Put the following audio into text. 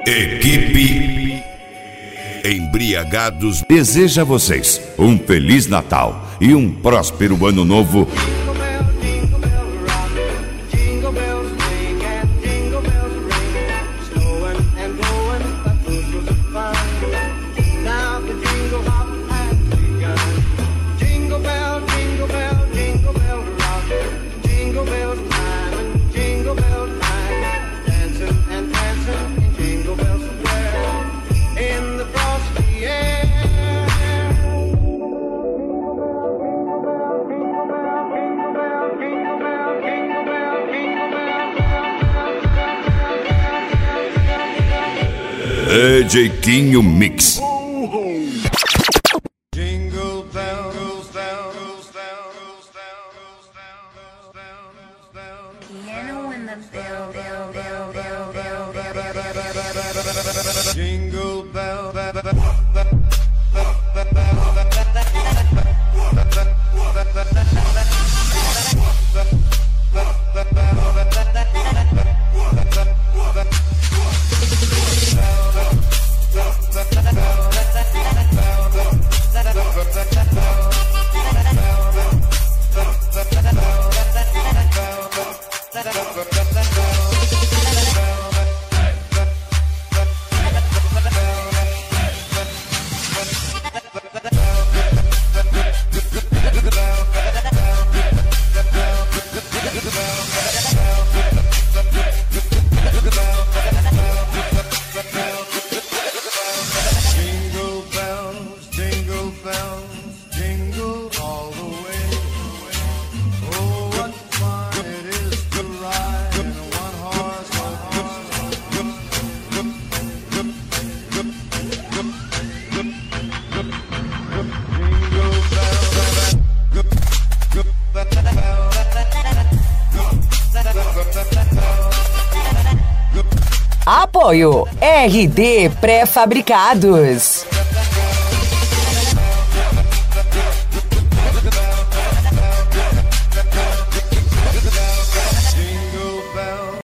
Equipe Embriagados deseja a vocês um Feliz Natal e um próspero Ano Novo. DJ Quinho Mix. Jingle bells, bells, bells, piano in the bell, bell, bell, bell, bell, bell, jingle bell, Apoio RD Pré-Fabricados.